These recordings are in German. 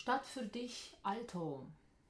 Stadt für dich, Alto.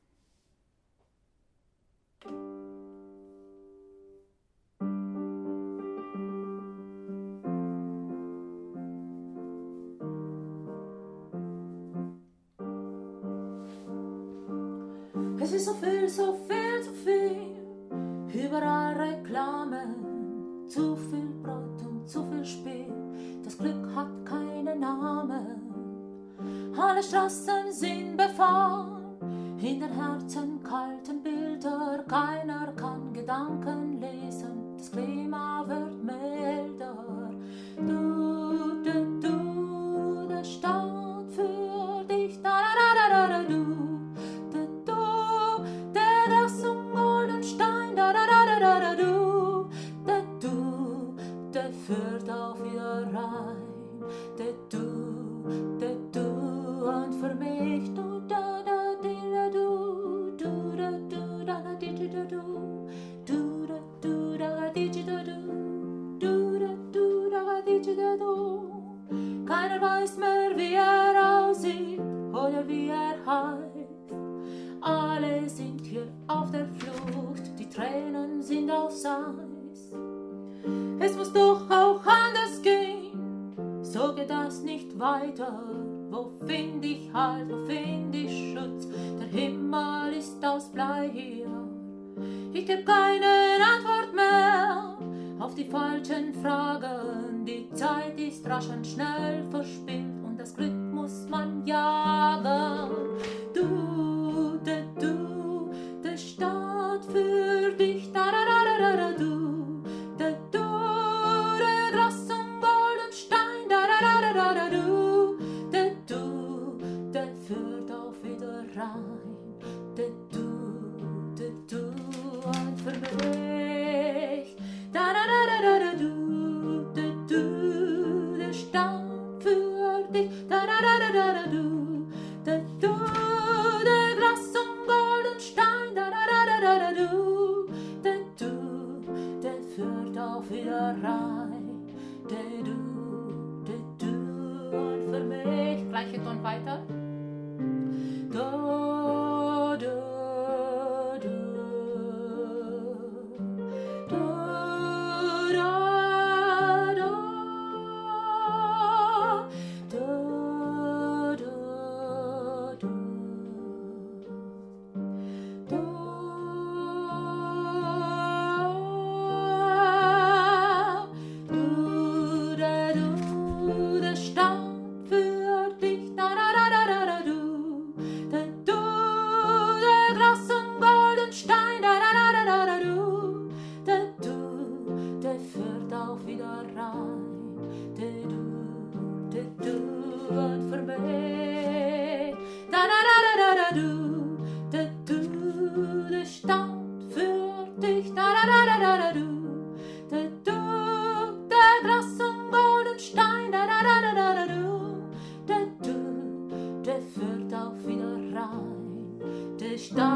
Es ist so viel, so viel, so viel. Überall Reklame, zu viel Brot und zu viel Spiel. Das Glück hat keinen Namen. Alle Straßen sind befahren, in den Herzen kalten Bilder. Keiner kann Gedanken lesen, das Klima wird milder. Du, der Stadt für dich, da, da, da, da, da, du. Führt auch wieder rein, der du und für mich du da da di da du da da di da du da da di da du da di da du. Keiner weiß mehr, wie aussieht oder wie heißt. Alle sind hier auf der Flucht, die Tränen sind aus Eis. Es muss doch auch anders gehen, so geht das nicht weiter. Wo find ich Halt, wo find ich Schutz? Der Himmel ist aus Blei hier. Ich geb keine Antwort mehr auf die falschen Fragen. Die Zeit ist rasch und schnell verspielt und das Glück muss man jagen. Du, der Stadt für dich, da da da da da du. Der du und für mich, da da da da da du, der Stadt für dich, da da da da da da du, der Glas und Gold und Stein, da da da da da du, der führt auch wieder rein, der du und für mich, Gleiche Ton weiter. Und für mich, da da da da da du, der Stadt für dich, da da da da da da du, der Glas und Gold und Stein, da da da da da du, der führt auch wieder rein, der Stadt.